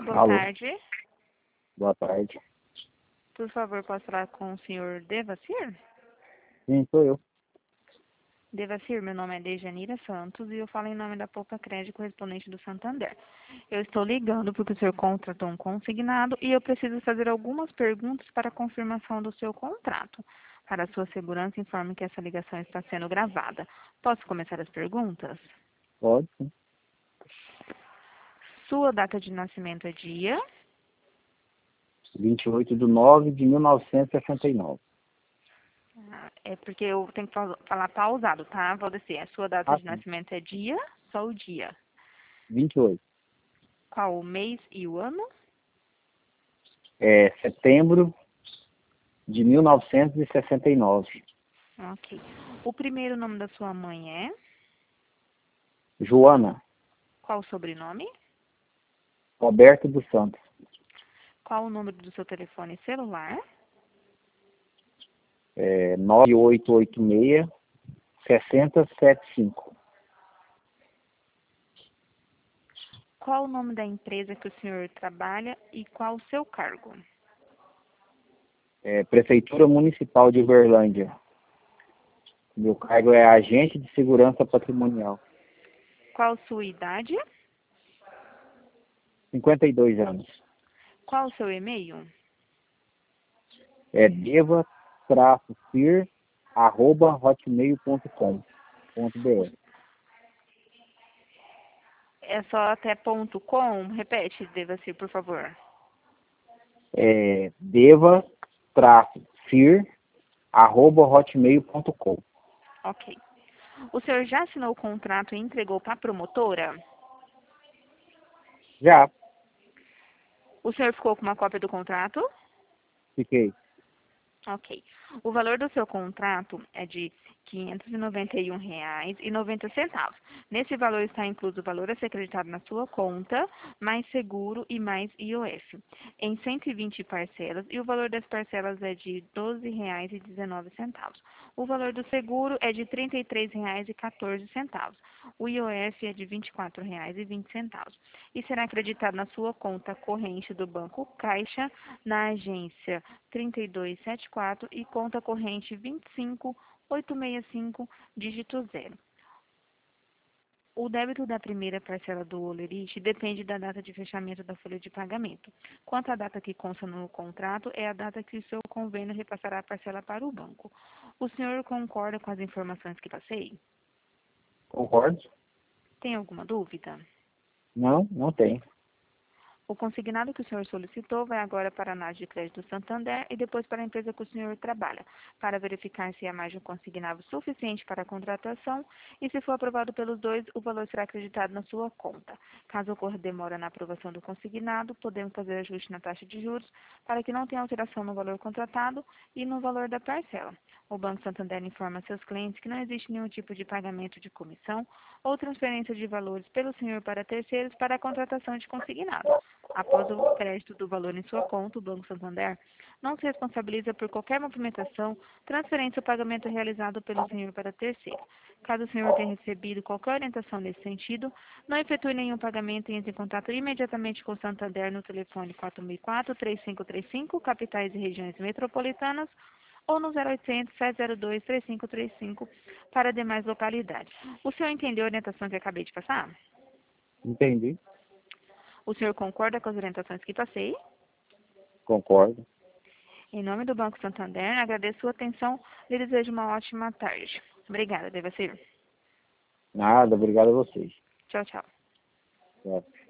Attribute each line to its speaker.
Speaker 1: Boa
Speaker 2: Alô,
Speaker 1: tarde.
Speaker 2: boa tarde.
Speaker 1: Por favor, posso falar com o senhor Devacir?
Speaker 2: Sim, sou eu.
Speaker 1: Devacir, meu nome é Dejanira Santos e eu falo em nome da Poupa Crédito, correspondente do Santander. Eu estou ligando porque o senhor contratou um consignado e eu preciso fazer algumas perguntas para a confirmação do seu contrato. Para a sua segurança, informe que essa ligação está sendo gravada. Posso começar as perguntas?
Speaker 2: Pode, sim.
Speaker 1: Sua data de nascimento é dia?
Speaker 2: 28/9/1969.
Speaker 1: É porque eu tenho que falar pausado, tá, Valdecir? A sua data
Speaker 2: Ah,
Speaker 1: de
Speaker 2: sim.
Speaker 1: nascimento é dia? Só o dia.
Speaker 2: 28.
Speaker 1: Qual o mês e o ano?
Speaker 2: Setembro de 1969.
Speaker 1: Ok. O primeiro nome da sua mãe é?
Speaker 2: Joana
Speaker 1: Qual o sobrenome?
Speaker 2: Roberto dos Santos.
Speaker 1: Qual o número do seu telefone celular?
Speaker 2: 9886-6075.
Speaker 1: Qual o nome da empresa que o senhor trabalha e qual o seu cargo?
Speaker 2: Prefeitura Municipal de Uberlândia. Meu cargo é agente de segurança patrimonial.
Speaker 1: Qual sua idade?
Speaker 2: 52 anos.
Speaker 1: Qual o seu e-mail?
Speaker 2: deva-fir@hotmail.com.br.
Speaker 1: É só até ponto .com? Repete, Devacir, por favor.
Speaker 2: deva-fir@hotmail.com.
Speaker 1: Ok. O senhor já assinou o contrato e entregou para a promotora?
Speaker 2: Já
Speaker 1: O senhor ficou com uma cópia do contrato?
Speaker 2: fiquei.
Speaker 1: Ok. O valor do seu contrato é de R$ 591,90. Nesse valor está incluso o valor a ser acreditado na sua conta, mais seguro e mais IOF, em 120 parcelas, e o valor das parcelas é de R$ 12,19. O valor do seguro é de R$ 33,14. O IOF é de R$ 24,20. E será acreditado na sua conta corrente do Banco Caixa, na agência 3274 e conta corrente 25865, dígito 0. O débito da primeira parcela do Olerite depende da data de fechamento da folha de pagamento. Quanto à data que consta no contrato, é a data que o seu convênio repassará a parcela para o banco. O senhor concorda com as informações que passei?
Speaker 2: Concordo?
Speaker 1: Tem alguma dúvida?
Speaker 2: Não, não tem.
Speaker 1: O consignado que o senhor solicitou vai agora para a análise de crédito do Santander e depois para a empresa que o senhor trabalha, para verificar se há margem consignável suficiente para a contratação e, se for aprovado pelos dois, o valor será acreditado na sua conta. Caso ocorra demora na aprovação do consignado, podemos fazer ajuste na taxa de juros para que não tenha alteração no valor contratado e no valor da parcela. O Banco Santander informa seus clientes que não existe nenhum tipo de pagamento de comissão ou transferência de valores pelo senhor para terceiros para a contratação de consignado. Após o crédito do valor em sua conta, o Banco Santander não se responsabiliza por qualquer movimentação, transferência ou pagamento realizado pelo senhor para terceiro. Caso o senhor tenha recebido qualquer orientação nesse sentido, não efetue nenhum pagamento e entre em contato imediatamente com o Santander no telefone 464-3535, capitais e regiões metropolitanas, ou no 0800 702 3535 para demais localidades. O senhor entendeu a orientação que acabei de passar?
Speaker 2: Entendi.
Speaker 1: O senhor concorda com as orientações que passei?
Speaker 2: Concordo.
Speaker 1: Em nome do Banco Santander, agradeço sua atenção e desejo uma ótima tarde. Obrigada, Devacir.
Speaker 2: Nada, obrigado a vocês.
Speaker 1: Tchau, tchau.
Speaker 2: Certo.